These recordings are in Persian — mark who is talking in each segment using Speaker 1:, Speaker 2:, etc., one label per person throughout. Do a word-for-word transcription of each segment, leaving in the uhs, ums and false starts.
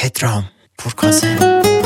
Speaker 1: پدرام پورکاسه.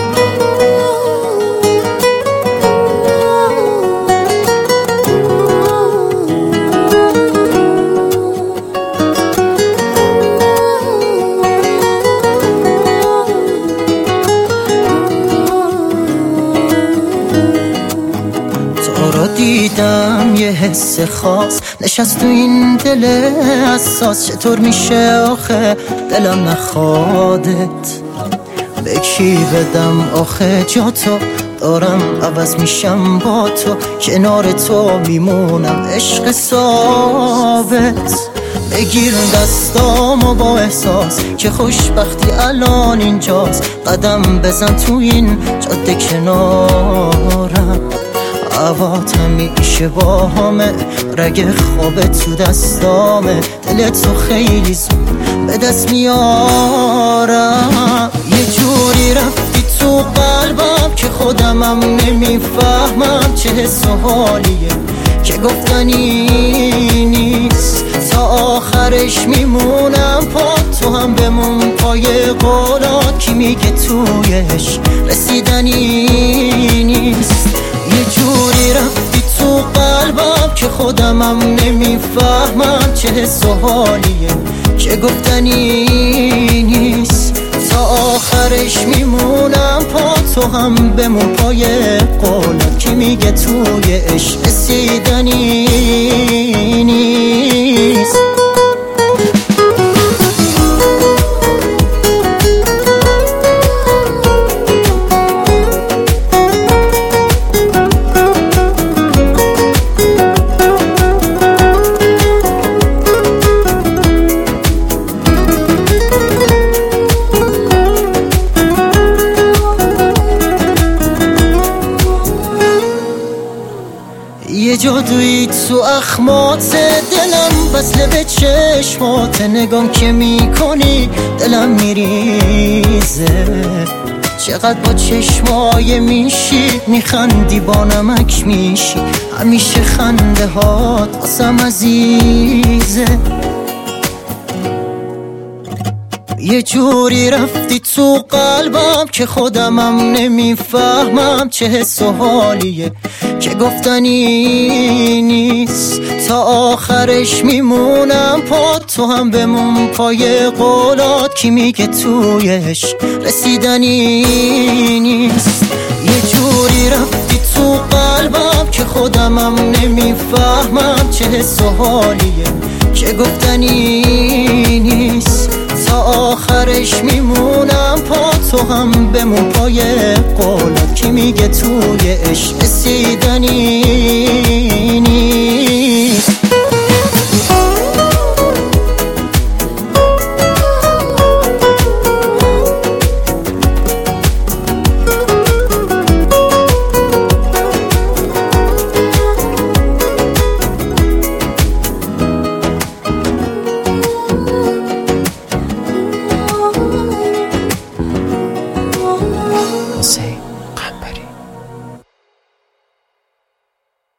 Speaker 2: دیدم یه حس خاص نشست تو این دل حساس، چطور میشه آخه دلم نخوادت، به کی بدم آخه جا تو دارم عوض میشم با تو، کنار تو میمونم عشق ثابت، بگیر دستامو با احساس که خوشبختی الان اینجاست، قدم بزن تو این جاده کنارم، هوات همیشه با همه، رگ خواب تو دستامه، دل تو خیلی زود به دست میارم، یه جوری رفتی تو قلبم که خودمم نمیفهمم چه حس و حالیه که گفتنی نیست، تا آخرش میمونم پا تو هم بمون پای قولات، کی میگه تویش رسیدنی نیست، یه جوری رفتی تو قلبم که خودمم نمیفهمم چه حس و حالیه که گفتنی نیست، تا آخرش میمونم پا تو هم بمون پای قولت، کی میگه توی عشق رسیدنی نیست. یه جادویی تو اخمات دلم بسله به چشمات، نگام که میکنی دلم میریزه، چقدر با چشمای میشی میخندی با نمک میشی، همیشه خنده هات واسم عزیزه، یه جوری رفتی تو قلبم که خودمم نمیفهمم چه حس و حالیه که گفتنی نیست، تا آخرش میمونم پا تو هم بمون پای قولات، کی میگه تویش رسیدنی نیست، یه جوری رفتی تو قلبم که خودمم نمیفهمم چه حس و حالیه که گفتنی نیست، تا آخرش میمونم پا تو هم بمون پای قولات، کی میگه توی عشق رسیدنی نیست.